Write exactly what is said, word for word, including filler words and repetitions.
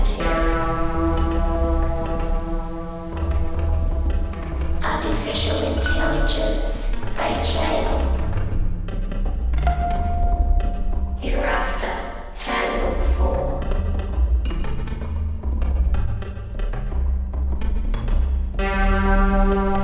reality. Artificial intelligence, A J L. Hereafter, Handbook four.